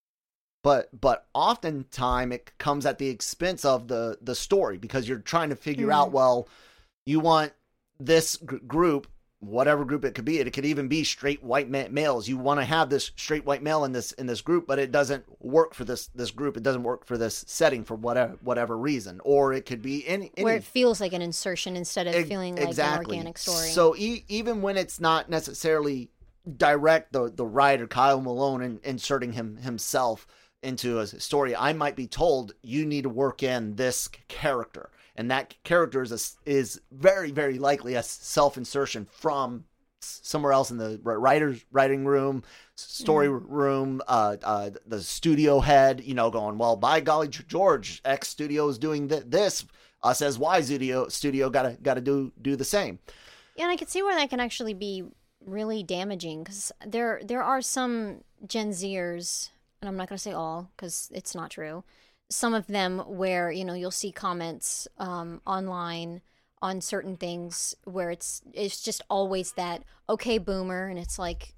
But, but oftentimes it comes at the expense of the, the story, because you're trying to figure mm. out, well, you want this g- group whatever group it could be. It could even be straight white ma- males. You want to have this straight white male in this in this group, but it doesn't work for this this group. It doesn't work for this setting for whatever whatever reason. Or it could be any, any where it feels like an insertion instead of e- feeling like exactly. an organic story. So e- even when it's not necessarily direct, the the writer Kyle Malone in, inserting him himself into a story, I might be told you need to work in this character. And that character is a, is very, very likely a self-insertion from somewhere else in the writer's writing room, story mm-hmm. room, uh, uh, the studio head, you know, going, well, by golly, George, X studio is doing th- this. Us as Y studio studio gotta gotta do do the same. Yeah, and I could see where that can actually be really damaging, because there there are some Gen Zers, and I'm not gonna say all because it's not true. Some of them where, you know, you'll see comments um, online on certain things where it's it's just always that, okay, boomer, and it's like,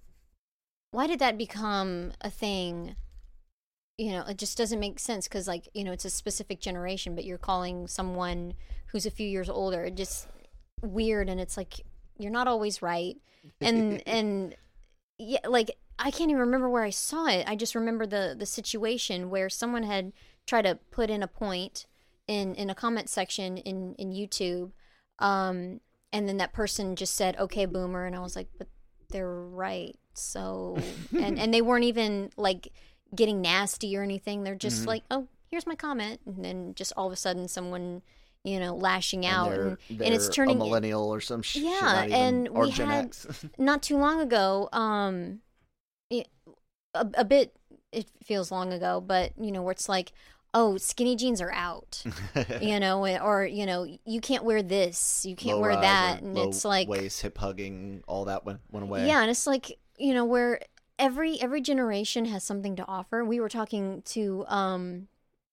why did that become a thing? You know, it just doesn't make sense, because, like, you know, it's a specific generation, but you're calling someone who's a few years older. It just weird, and it's like, you're not always right. And, and yeah, like, I can't even remember where I saw it. I just remember the, the situation where someone had try to put in a point in, in a comment section in, in YouTube. Um, and then that person just said, okay, boomer. And I was like, but they're right. So, and, and they weren't even like getting nasty or anything. They're just mm-hmm. like, oh, here's my comment. And then just all of a sudden someone, you know, lashing out. And, they're, and, they're and it's turning a millennial or some shit. Yeah. Even, and or we Gen had X. not too long ago, um, it, a, a bit, it feels long ago, but, you know, where it's like, oh, skinny jeans are out, you know, or, you know, you can't wear this, you can't low wear that. And low it's like, waist, hip hugging, all that went, went away. Yeah. And it's like, you know, where every, every generation has something to offer. We were talking to, um,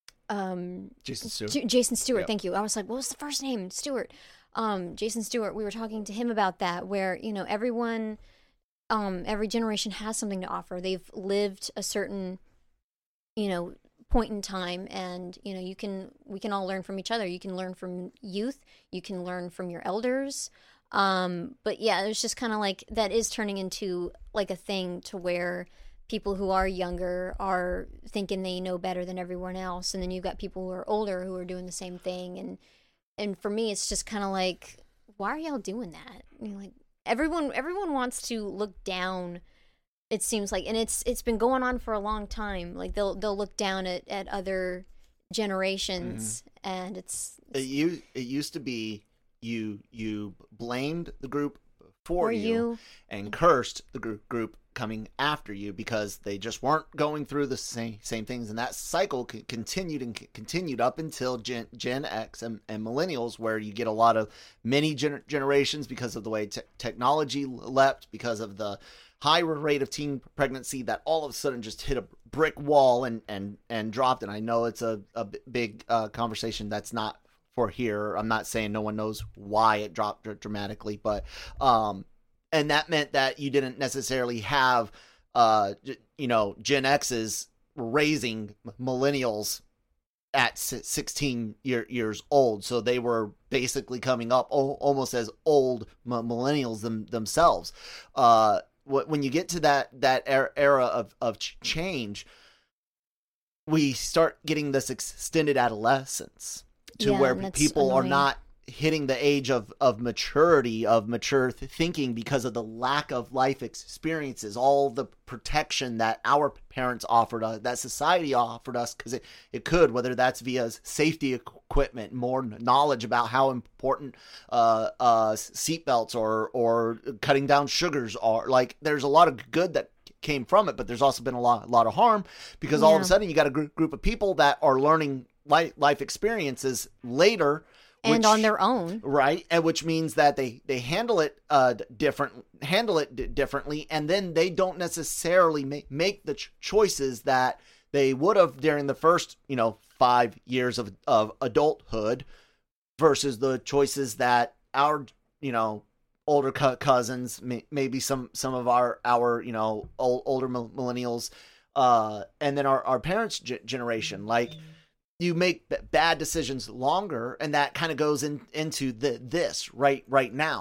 um, Jason Stewart. J- Jason Stewart. Yep. Thank you. I was like, what was the first name? Stewart. Um, Jason Stewart. We were talking to him about that, where, you know, everyone, um, every generation has something to offer. They've lived a certain, you know, point in time, and, you know, you can, we can all learn from each other. You can learn from youth. You can learn from your elders. Um, but yeah, it's just kind of like, that is turning into like a thing to where people who are younger are thinking they know better than everyone else. And then you've got people who are older who are doing the same thing. And, and for me, it's just kind of like, why are y'all doing that? You know, like, everyone, everyone wants to look down, it seems like, and it's, it's been going on for a long time. Like, they'll, they'll look down at, at other generations mm-hmm. and it's, it's it, you, it used to be you, you blamed the group for, for you, you and cursed the group, group coming after you because they just weren't going through the same same things, and that cycle c- continued and c- continued up until Gen, Gen X and, and millennials, where you get a lot of many gener- generations because of the way te- technology leapt, because of the high rate of teen pregnancy that all of a sudden just hit a brick wall and and and dropped. And I know it's a a big uh, conversation that's not for here. I'm not saying no one knows why it dropped dr- dramatically, but um. And that meant that you didn't necessarily have, uh, you know, Gen X's raising millennials at sixteen year, years old. So they were basically coming up o- almost as old m- millennials them, themselves. Uh, when you get to that that era of, of change, we start getting this extended adolescence to yeah, where people annoying. are not hitting the age of, of maturity, of mature th- thinking, because of the lack of life experiences, all the protection that our parents offered us, that society offered us, because it, it could, whether that's via safety equipment, more knowledge about how important uh, uh, seatbelts or, or cutting down sugars are. Like, there's a lot of good that came from it, but there's also been a lot, a lot of harm, because yeah. all of a sudden you got a group, group of people that are learning life, life experiences later, and which, on their own, right? And which means that they, they handle it uh, different, handle it d- differently, and then they don't necessarily make make the ch- choices that they would have during the first, you know, five years of of adulthood, versus the choices that our, you know, older co- cousins, may, maybe some some of our our you know old, older millennials, uh, and then our our parents' g- generation, like. You make b- bad decisions longer, and that kind of goes in, into the, this right right now.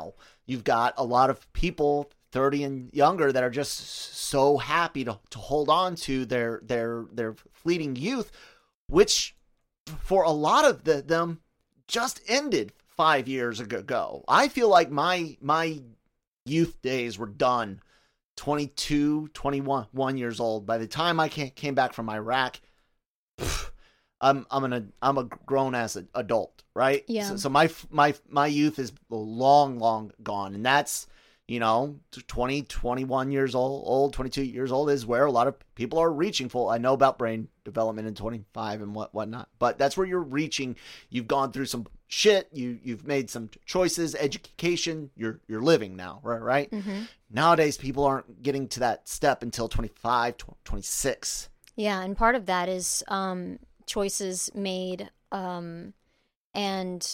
you've got a lot of people thirty and younger that are just so happy to, to hold on to their their their fleeting youth, which for a lot of the, them just ended five years ago. I feel like my my youth days were done twenty-two, twenty-one years old. By the time I came back from Iraq, pff, I'm I'm an I'm a grown ass adult, right? Yeah. So, so my my my youth is long long gone, and that's, you know, twenty, twenty-one years old, old, twenty-two years old is where a lot of people are reaching for. I know about brain development in twenty-five and what whatnot, but that's where you're reaching. You've gone through some shit. You you've made some choices, education. You're you're living now, right? Right. Mm-hmm. Nowadays, people aren't getting to that step until twenty-five, twenty-six. Yeah, and part of that is um, choices made um, and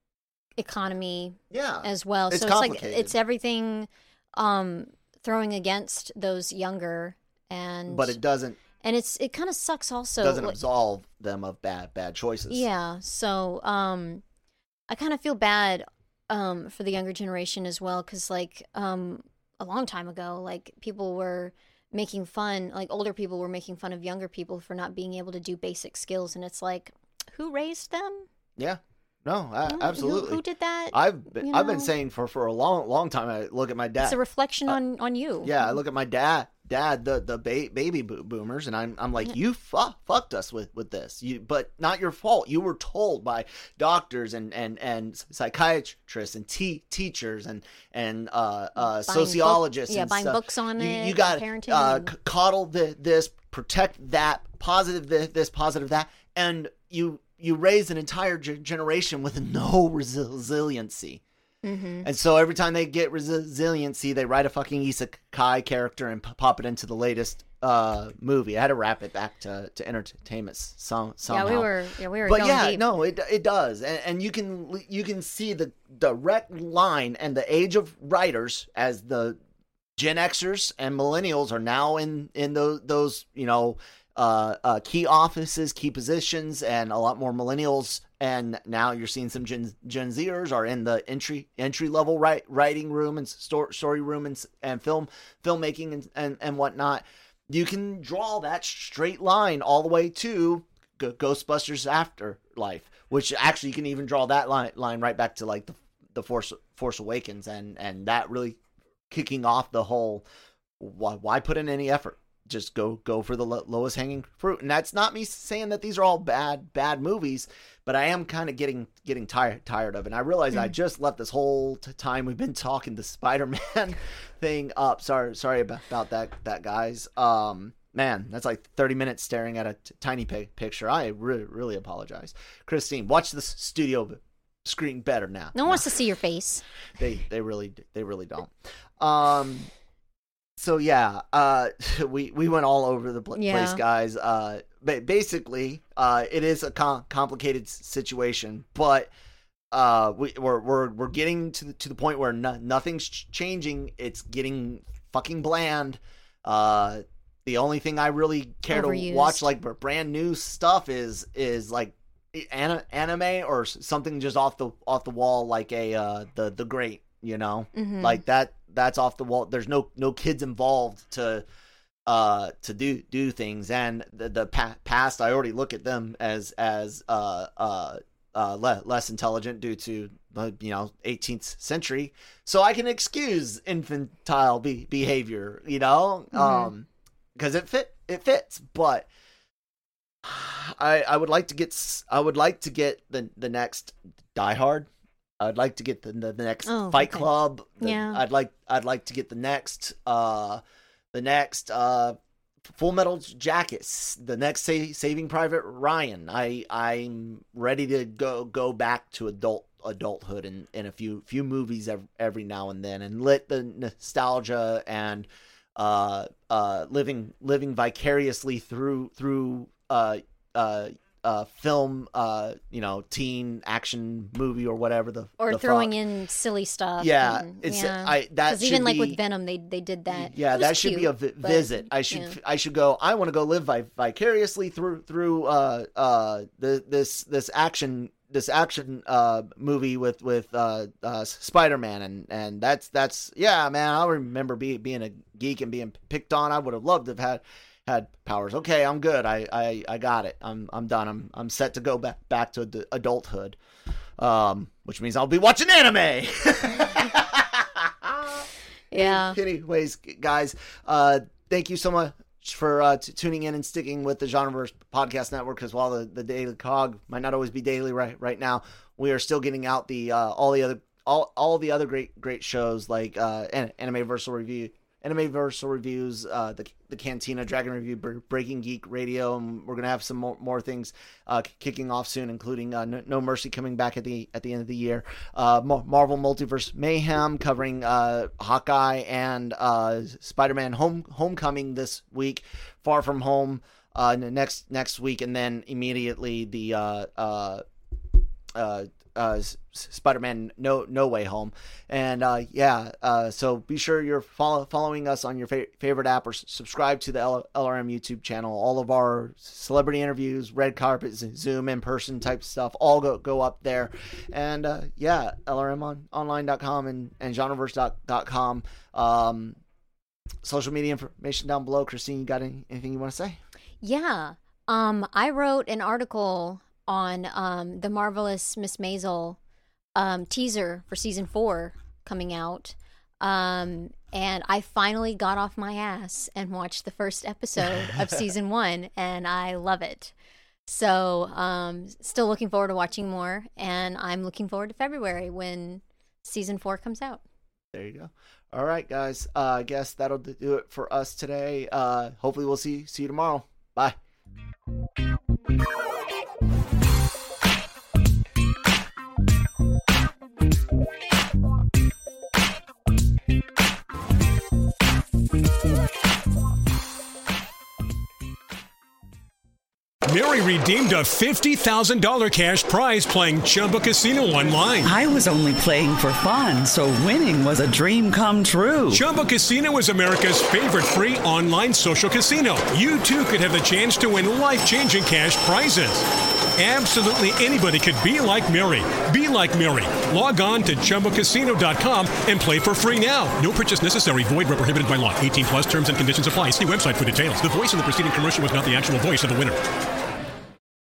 economy Yeah, as well. It's so it's like complicated. it's everything um, throwing against those younger, and but it doesn't and it's it kind of sucks also. doesn't like- absolve them of bad bad choices. Yeah, so um, I kind of feel bad um, for the younger generation as well, because like um, a long time ago, like people were making fun, like older people were making fun of younger people for not being able to do basic skills, and it's like, who raised them? Yeah. No, I, Who- absolutely. Who, who did that? I've been, you I've been know? saying for, for a long long time. I look at my dad. It's a reflection Uh, on on you. Yeah, I look at my dad, dad, the the ba- baby bo- boomers, and I'm I'm like, you fu- fucked us with, with this. You, but not your fault. You were told by doctors and and, and psychiatrists and te- teachers and and uh, uh, Buying sociologists. book- yeah, and buying stuff. books on you, it, You got parenting uh, and- c- coddle the, this, protect that, positive this, this, positive that, and you you raise an entire ge- generation with no resiliency. Mm-hmm. And so every time they get resiliency, they write a fucking isekai character and p- pop it into the latest uh, movie. I had to wrap it back to, to entertainment some, somehow. Yeah, we were. Yeah, we were. But going yeah, deep. no, it it does, and, and you can you can see the direct line and the age of writers as the Gen Xers and millennials are now in in those those you know uh, uh, key offices, key positions, and a lot more millennials. And now you're seeing some Gen, Gen Zers are in the entry entry level write, writing room and story, story room and and film filmmaking and, and and whatnot. You can draw that straight line all the way to G- Ghostbusters Afterlife, which actually you can even draw that line line right back to like the the Force Force Awakens, and and that really kicking off the whole why, why put in any effort? Just go go for the lo- lowest hanging fruit. And that's not me saying that these are all bad bad movies, but I am kind of getting getting tired tired of it. And I realize mm. I just left this whole t- time we've been talking the Spider-Man thing up. Sorry sorry about, about that that guys. Um man, that's like thirty minutes staring at a t- tiny p- picture. I really really apologize. Christine, watch the studio screen better now. No one wants to see your face. They they really they really don't. Um So yeah, uh, we we went all over the pl- Yeah. place, guys. Uh, but basically, uh, it is a com- complicated s- situation, but uh, we, we're we're we're getting to the, to the point where no- nothing's ch- changing. It's getting fucking bland. Uh, the only thing I really care Overused. to watch, like br- brand new stuff, is is like an- anime or s- something just off the off the wall, like a uh, the the Great, you know, Mhm. like that. That's off the wall. There's no no kids involved to uh to do do things, and the the pa- past I already look at them as as uh uh uh le- less intelligent due to the you know eighteenth century, so I can excuse infantile be- behavior, you know, Mhm. um because it fit it fits, but I I would like to get s- I would like to get the the next Die Hard. I'd like to get the the, the next Oh, Fight okay. Club. The- Yeah. I'd like I'd like to get the next uh the next uh Full Metal Jacket, the next Sa- Saving Private Ryan. I I'm ready to go go back to adult adulthood in, in a few few movies every, every now and then, and let the nostalgia and uh uh living living vicariously through through uh uh Uh, film, uh, you know, teen action movie or whatever the Or the throwing fuck. in silly stuff. Yeah, and- it's yeah. I that Because should even like be, with Venom, they they did that. Yeah, It was that should be a cute, vi- but, visit. I should yeah. I should go. I want to go live vi- vicariously through through uh uh the this this action this action uh, movie with with uh, uh, Spider-Man, and and that's that's yeah, man. I remember be, being a geek and being picked on. I would have loved to have had had powers. Okay, I'm good. I, I, I got it. I'm I'm done. I'm I'm set to go back back to ad- adulthood, um, which means I'll be watching anime. Yeah. Anyways, guys, uh, thank you so much for uh, t- tuning in and sticking with the Genreverse Podcast Network, because while the, the Daily Cog might not always be daily right right now, we are still getting out the uh, all the other all all the other great great shows like uh, Animeversal Review, Animeversal Reviews, uh, the the Cantina, Dragon Review, Breaking Geek Radio, and we're gonna have some more, more things uh, kicking off soon, including uh, No, No Mercy coming back at the at the end of the year, uh, Marvel Multiverse Mayhem covering uh, Hawkeye and uh, Spider-Man Home Homecoming this week, Far From Home uh, next next week, and then immediately the uh, uh, uh, uh, Spider-Man No No Way Home, and uh, yeah, uh, so be sure you're follow, following us on your fa- favorite app, or s- subscribe to the L- LRM YouTube channel. All of our celebrity interviews, red carpet, Zoom in person type stuff, all go go up there, and uh, yeah, L R M on, online dot com and and genreverse dot com. Um, social media information down below. Christine, you got any, anything you want to say? Yeah, um, I wrote an article on um, the Marvelous Miss Maisel um, teaser for season four coming out. Um, and I finally got off my ass and watched the first episode of season one, and I love it. So um, still looking forward to watching more, and I'm looking forward to February when season four comes out. There you go. All right, guys. Uh, I guess that'll do it for us today. Uh, hopefully we'll see, see you tomorrow. Bye. Mary redeemed a fifty thousand dollars cash prize playing Chumba Casino online. I was only playing for fun, so winning was a dream come true. Chumba Casino is America's favorite free online social casino. You, too, could have the chance to win life-changing cash prizes. Absolutely anybody could be like Mary. Be like Mary. Log on to Chumba Casino dot com and play for free now. No purchase necessary. Void where prohibited by law. eighteen plus terms and conditions apply. See website for details. The voice in the preceding commercial was not the actual voice of the winner.